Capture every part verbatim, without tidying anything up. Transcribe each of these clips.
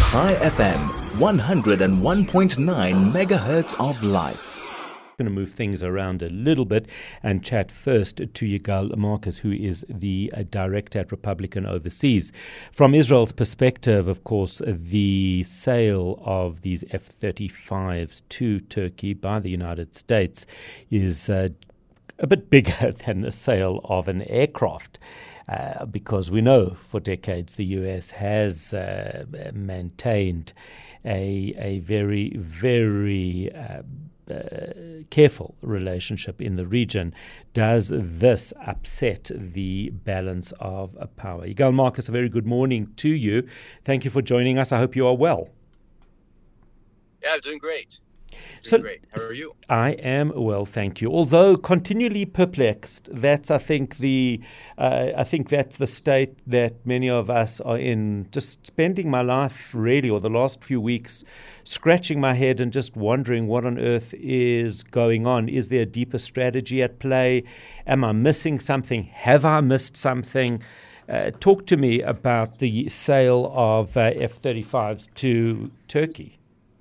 High F M, one oh one point nine megahertz of life. Going to move things around a little bit and chat first to Yigal Marcus, who is the uh, director at Republican Overseas. From Israel's perspective, of course, the sale of these F thirty-fives to Turkey by the United States is uh, a bit bigger than the sale of an aircraft. Uh, because we know for decades the U S has uh, maintained a a very, very uh, uh, careful relationship in the region. Does this upset the balance of uh, power? Yigal Marcus, a very good morning to you. Thank you for joining us. I hope you are well. Yeah, I'm doing great. So, great. How are you? I am well, thank you. Although continually perplexed, that's I think the uh, I think that's the state that many of us are in. Just spending my life really, or the last few weeks, scratching my head and just wondering what on earth is going on. Is there a deeper strategy at play? Am I missing something? Have I missed something? Uh, talk to me about the sale of uh, F thirty-fives to Turkey.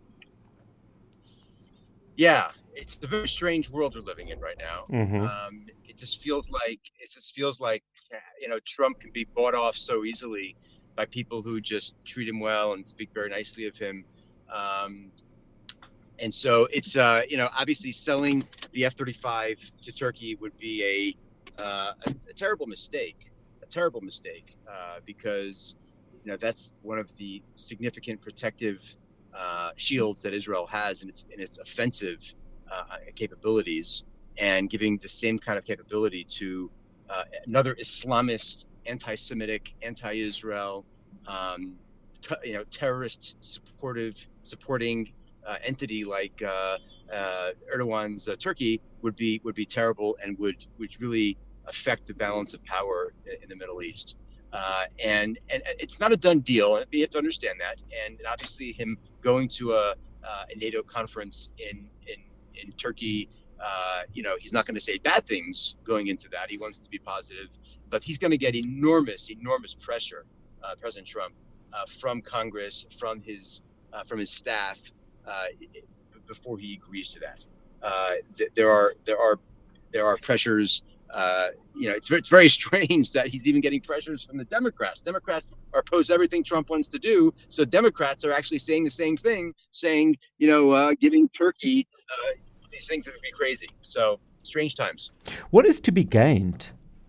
Yeah, it's a very strange world we're living in right now. Mm-hmm. Um, it just feels like it just feels like you know Trump can be bought off so easily by people who just treat him well and speak very nicely of him. Um, and so it's uh, you know obviously selling the F thirty-five to Turkey would be a uh, a, a terrible mistake, a terrible mistake uh, because you know that's one of the significant protective Uh, shields that Israel has in its in its offensive uh, capabilities, and giving the same kind of capability to uh, another Islamist, anti-Semitic, anti-Israel, um, t- you know, terrorist supportive supporting uh, entity like uh, uh, Erdogan's uh, Turkey would be would be terrible and would would really affect the balance of power in, in the Middle East. Uh, and and it's not a done deal. You have to understand that. And obviously, him going to a, uh, a NATO conference in in in Turkey, uh, you know, he's not going to say bad things going into that. He wants to be positive, but he's going to get enormous, enormous pressure, uh, President Trump, uh, from Congress, from his uh, from his staff, uh, before he agrees to that. Uh, th- there are there are there are pressures. Uh, you know, it's it's very strange that he's even getting pressures from the Democrats. Democrats are opposed to everything Trump wants to do. So Democrats are actually saying the same thing, saying, you know, uh, giving Turkey uh, these things that would be crazy. So strange times. What is to be gained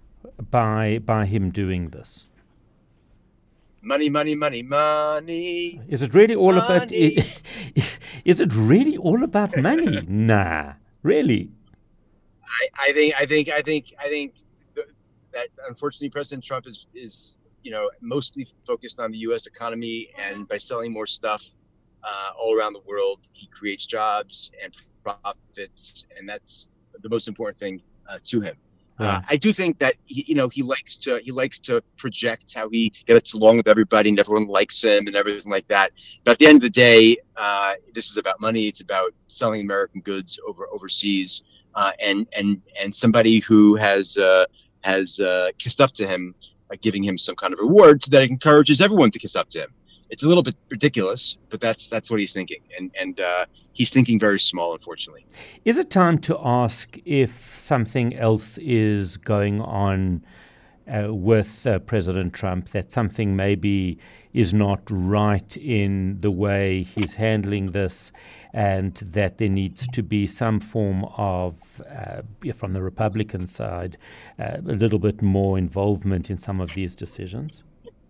by by him doing this? Money, money, money, money. Is it really all money. about? Is it really all about money? Nah, really. I, I think I think I think I think th- that unfortunately President Trump is is you know mostly focused on the U S economy, and by selling more stuff uh, all around the world, he creates jobs and profits, and that's the most important thing uh, to him. Yeah. Uh, I do think that he, you know he likes to he likes to project how he gets along with everybody and everyone likes him and everything like that. But at the end of the day, uh, this is about money. It's about selling American goods over overseas. Uh, and and and somebody who has uh, has uh, kissed up to him, uh, giving him some kind of reward, so that it encourages everyone to kiss up to him. It's a little bit ridiculous, but that's that's what he's thinking, and and uh, he's thinking very small, unfortunately. Is it time to ask if something else is going on uh, with uh, President Trump? That something maybe is not right in the way he's handling this, and that there needs to be some form of, uh, from the Republican side, uh, a little bit more involvement in some of these decisions?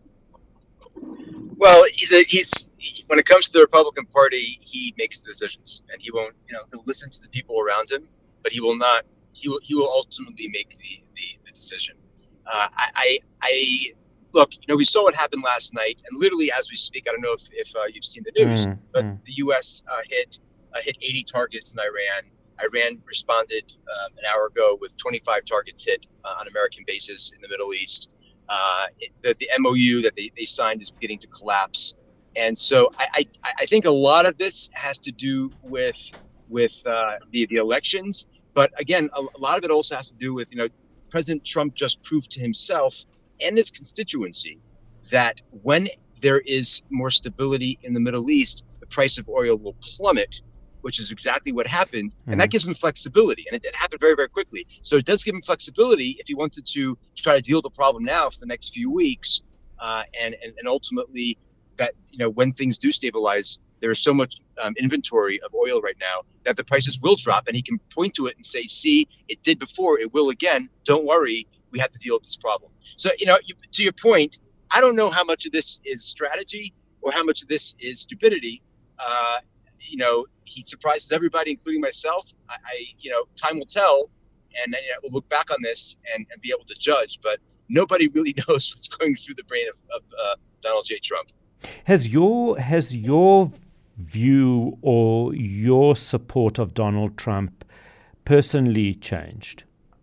Well, he's a, he's he, when it comes to the Republican Party, he makes the decisions, and he won't, you know, he'll listen to the people around him, but he will not. He will he will ultimately make the the, the decision. Uh, I I. I Look, you know, we saw what happened last night, and literally as we speak, I don't know if, if uh, you've seen the news, mm, but mm. the U S uh, hit uh, hit eighty targets in Iran. Iran responded um, an hour ago with twenty-five targets hit uh, on American bases in the Middle East. Uh, it, the, the M O U that they, they signed is beginning to collapse, and so I, I, I think a lot of this has to do with with uh, the the elections. But again, a, a lot of it also has to do with you know President Trump just proved to himself and his constituency that when there is more stability in the Middle East, the price of oil will plummet, which is exactly what happened. Mm-hmm. And that gives him flexibility. And it, it happened very, very quickly. So it does give him flexibility if he wanted to try to deal with the problem now for the next few weeks. Uh, and, and, and ultimately, that, you know, when things do stabilize, there is so much um, inventory of oil right now that the prices will drop, and he can point to it and say, see, it did before, it will again. Don't worry, we have to deal with this problem. So, you know, you, to your point, I don't know how much of this is strategy or how much of this is stupidity. Uh, you know, he surprises everybody, including myself. I, I you know, time will tell, and you know, we'll look back on this and, and be able to judge. But nobody really knows what's going through the brain of, of uh, Donald J. Trump. Has your has your view or your support of Donald Trump personally changed?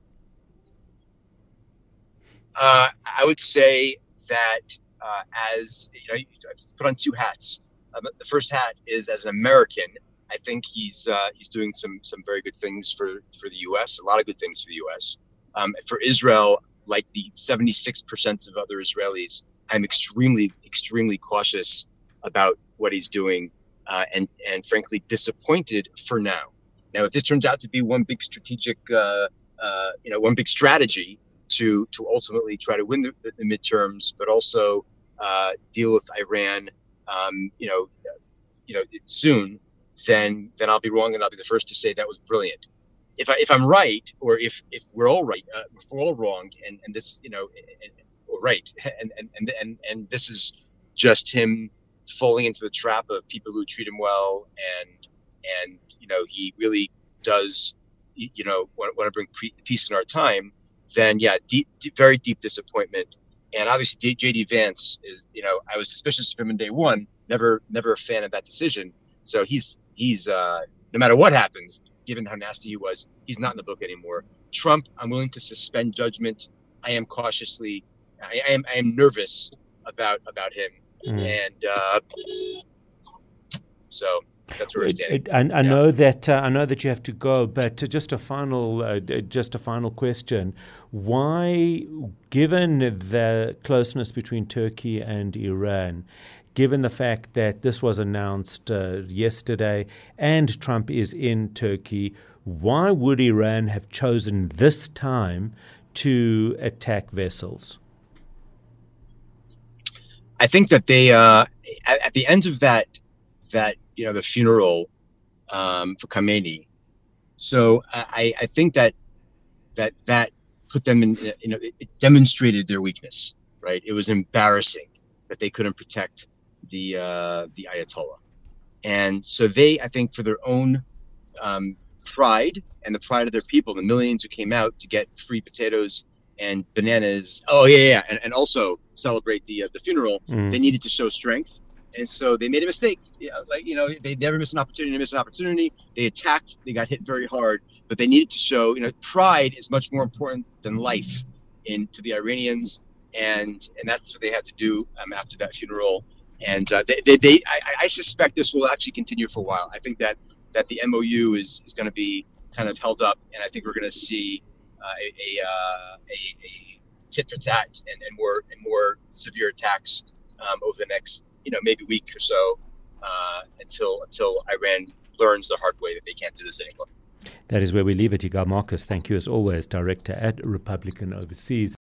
Uh, I would say that uh, as, you know, I've put on two hats. Uh, the first hat is as an American. I think he's uh, he's doing some some very good things for, for the U S, a lot of good things for the U S. Um, for Israel, like the seventy-six percent of other Israelis, I'm extremely, extremely cautious about what he's doing. Uh, and, and frankly, disappointed for now. Now, if this turns out to be one big strategic, uh, uh, you know, one big strategy to to ultimately try to win the, the, the midterms, but also uh, deal with Iran, um, you know, you know, soon, then then I'll be wrong, and I'll be the first to say that was brilliant. If I if I'm right, or if if we're all right, uh, if we're all wrong, and, and this, you know, and, or right, and and and and and this is just him falling into the trap of people who treat him well, and and you know, he really does, you know, want, want to bring pre- peace in our time, then yeah, deep, deep, very deep disappointment. And obviously J D Vance is, you know, I was suspicious of him on day one, never never a fan of that decision. So he's he's uh, no matter what happens, given how nasty he was, he's not in the book anymore. Trump, I'm willing to suspend judgment. I am cautiously, I, I am I am nervous about about him. Mm. And uh, so that's where we're standing. I, I yeah. know that uh, I know that you have to go, but just a final, uh, just a final question: why, given the closeness between Turkey and Iran, given the fact that this was announced uh, yesterday and Trump is in Turkey, why would Iran have chosen this time to attack vessels? I think that they, uh, at, at the end of that, that you know, the funeral um, for Khamenei. So I, I think that that that put them in, you know, it, it demonstrated their weakness, right? It was embarrassing that they couldn't protect the uh, the Ayatollah, and so they, I think, for their own um, pride and the pride of their people, the millions who came out to get free potatoes and bananas. Oh yeah, yeah, and, and also celebrate the uh, the funeral. Mm. They needed to show strength, and so they made a mistake. You know, like you know, they never miss an opportunity. They miss an opportunity. They attacked. They got hit very hard, but they needed to show. You know, pride is much more important than life in to the Iranians, and and that's what they had to do um, after that funeral. And uh, they, they, they I, I suspect this will actually continue for a while. I think that that the M O U is is going to be kind of held up, and I think we're going to see. Uh, a, a, uh, a, a tit for tat and, and more and more severe attacks um, over the next, you know, maybe week or so uh, until until Iran learns the hard way that they can't do this anymore. That is where we leave it. Yigal Marcus, thank you as always, Director at Republican Overseas.